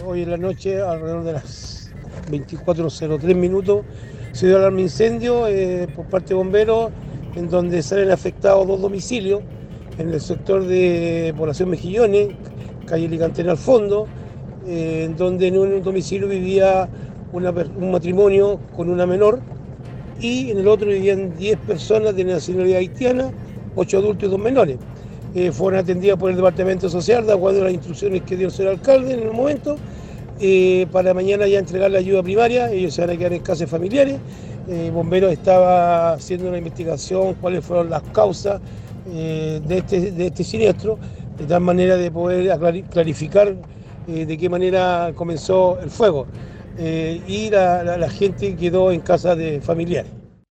Hoy en la noche, alrededor de las 24:03 minutos, se dio alarma de incendio por parte de bomberos, en donde salen afectados dos domicilios, en el sector de Población Mejillones, calle Licantena al fondo, en donde en un domicilio vivía un matrimonio con una menor, y en el otro vivían 10 personas de nacionalidad haitiana, 8 adultos y 2 menores. Fueron atendidas por el Departamento Social, de acuerdo a las instrucciones que dio el señor alcalde en el momento, para mañana ya entregar la ayuda primaria. Ellos se van a quedar en casas familiares. Bomberos estaba haciendo una investigación, cuáles fueron las causas de este siniestro, de tal manera de poder clarificar de qué manera comenzó el fuego. Y la gente quedó en casa de familiares.